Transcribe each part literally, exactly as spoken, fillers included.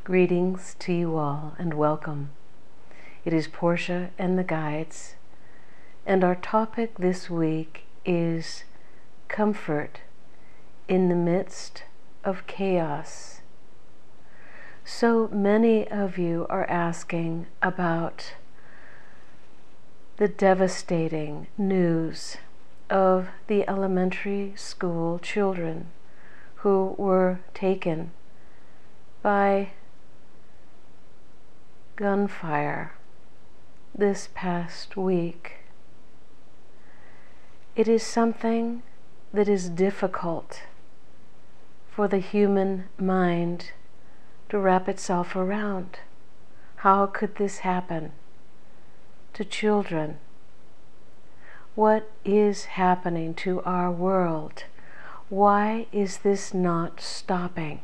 Greetings to you all and welcome. It is Portia and the Guides, and our topic this week is comfort in the midst of chaos. So many of you are asking about the devastating news of the elementary school children who were taken by gunfire this past week. It is something that is difficult for the human mind to wrap itself around. How could this happen to children? What is happening to our world? Why is this not stopping?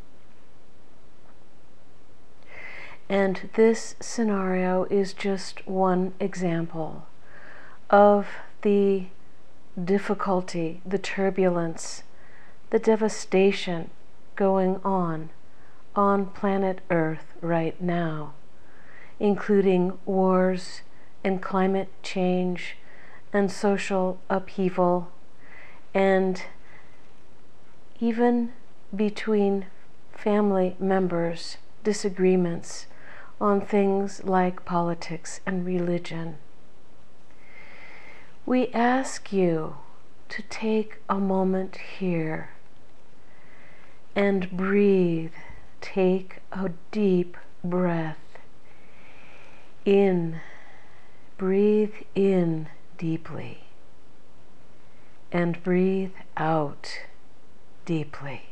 And this scenario is just one example of the difficulty, the turbulence, the devastation going on on planet Earth right now, including wars and climate change and social upheaval, and even between family members, disagreements on things like politics and religion. We ask you to take a moment here and breathe. Take a deep breath in. Breathe in deeply and breathe out deeply.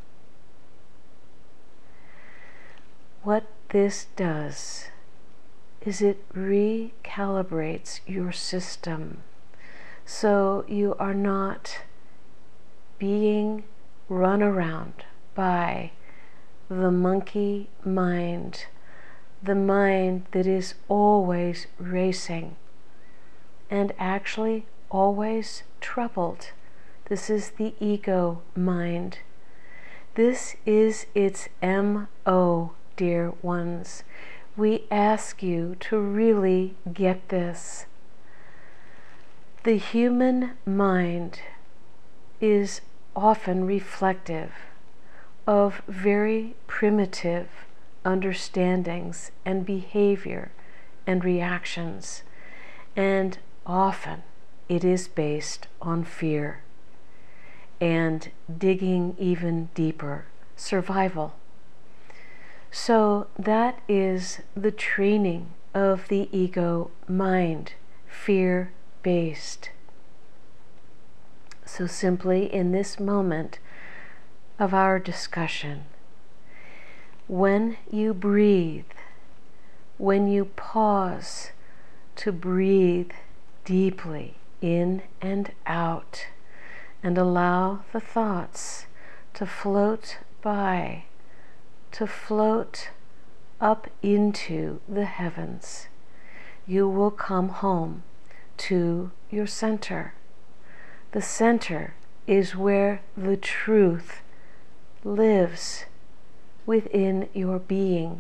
What this does is it recalibrates your system so you are not being run around by the monkey mind, the mind that is always racing and actually always troubled. This is the ego mind. This is its M O, dear ones. We ask you to really get this. The human mind is often reflective of very primitive understandings and behavior and reactions, and often it is based on fear and digging even deeper, survival. So that is the training of the ego mind, fear-based. So simply in this moment of our discussion, when you breathe, when you pause to breathe deeply in and out and allow the thoughts to float by, to float up into the heavens, you will come home to your center. The center is where the truth lives within your being.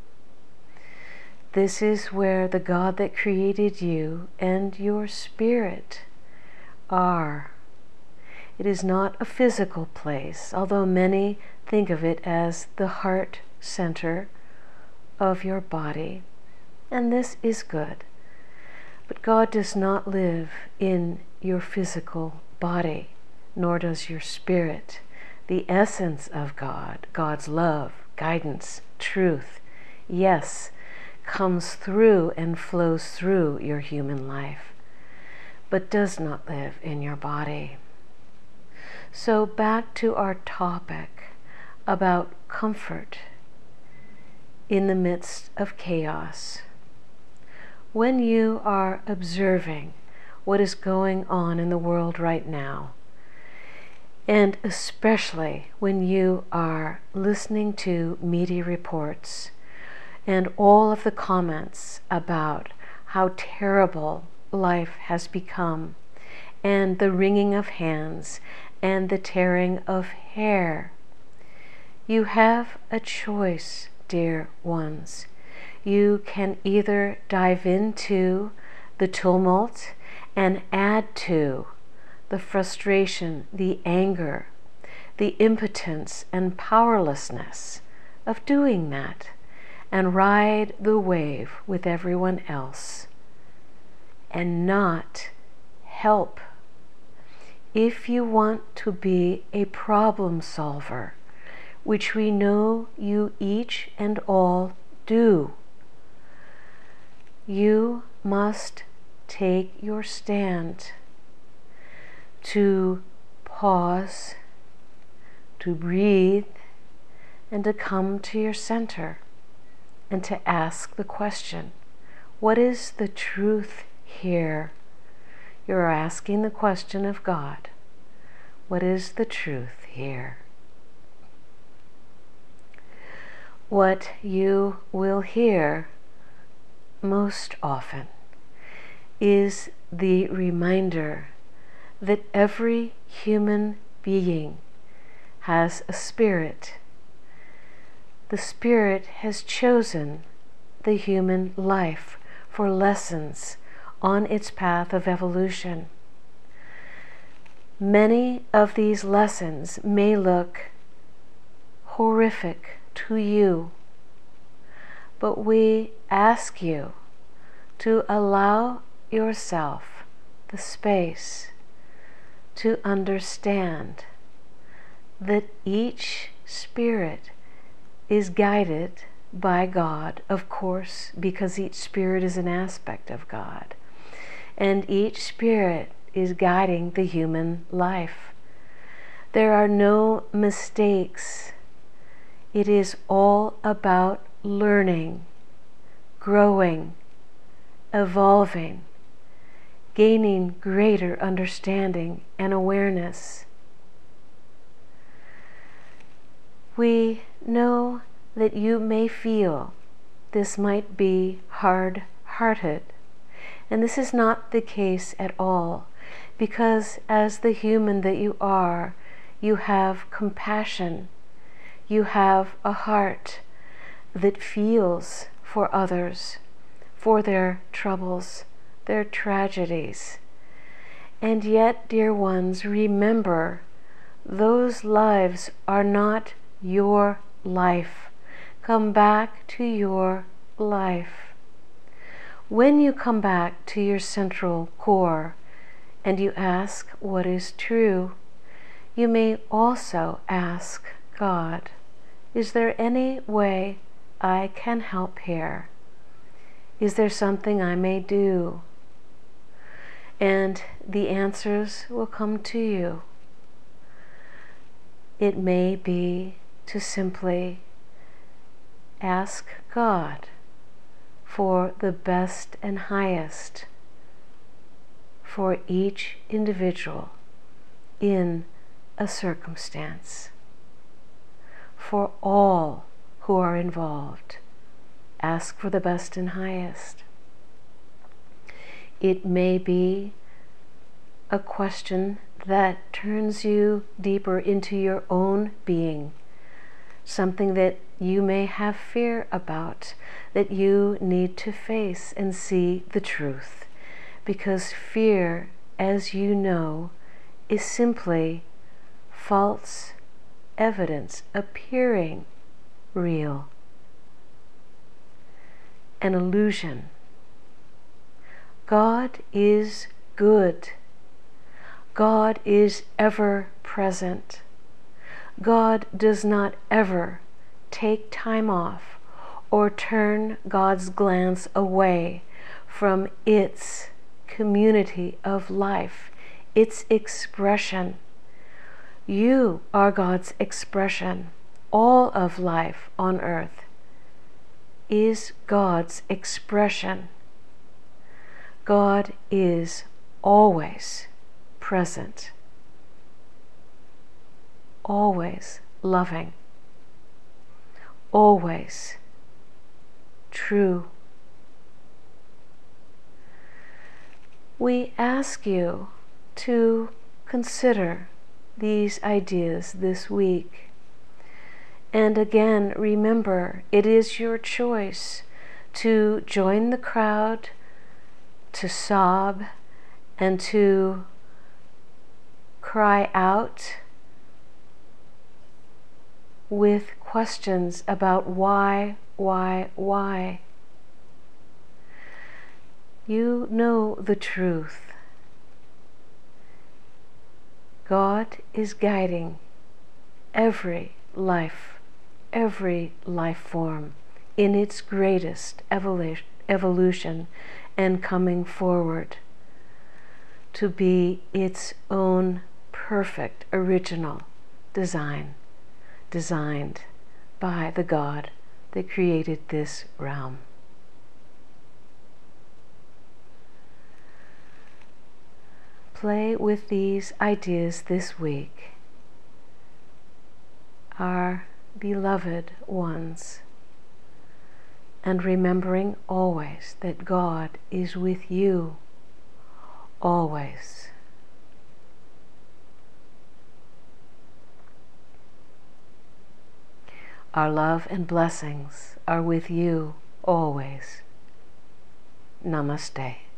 This is where the God that created you and your spirit are. It is not a physical place, although many think of it as the heart center of your body, and this is good. But God does not live in your physical body, nor does your spirit. The essence of God, God's love, guidance, truth, yes, comes through and flows through your human life, but does not live in your body. So back to our topic about comfort in the midst of chaos. When you are observing what is going on in the world right now, and especially when you are listening to media reports and all of the comments about how terrible life has become, and the wringing of hands and the tearing of hair, you have a choice dear ones. You can either dive into the tumult and add to the frustration, the anger, the impotence and powerlessness of doing that, and ride the wave with everyone else and not help. If you want to be a problem solver, which we know you each and all do, you must take your stand to pause, to breathe, and to come to your center and to ask the question, what is the truth here? You're asking the question of God. What is the truth here? What you will hear most often is the reminder that every human being has a spirit. The spirit has chosen the human life for lessons on its path of evolution. Many of these lessons may look horrific to you, but we ask you to allow yourself the space to understand that each spirit is guided by God, of course, because each spirit is an aspect of God, and each spirit is guiding the human life. There are no mistakes. It is all about learning, growing, evolving, gaining greater understanding and awareness. We know that you may feel this might be hard-hearted, and this is not the case at all, because as the human that you are, you have compassion, you have a heart that feels for others, for their troubles, their tragedies. And yet, dear ones, remember, those lives are not your life. Come back to your life. When you come back to your central core and you ask what is true, you may also ask God, is there any way I can help here? Is there something I may do? And the answers will come to you. It may be to simply ask God for the best and highest for each individual in a circumstance. For all who are involved, ask for the best and highest. It may be a question that turns you deeper into your own being, something that you may have fear about, that you need to face and see the truth. Because fear, as you know, is simply false evidence appearing real, an illusion. God is good. God is ever present. God does not ever take time off or turn God's glance away from its community of life, its expression. You are God's expression. All of life on earth is God's expression. God is always present, always loving, always true. We ask you to consider these ideas this week And again, remember, it is your choice to join the crowd, to sob, and to cry out with questions about why, why, why. You know the truth. God is guiding every life, every life form in its greatest evolu- evolution and coming forward to be its own perfect original design, designed by the God that created this realm. Play with these ideas this week, our beloved ones, and remembering always that God is with you, always. Our love and blessings are with you always. Namaste.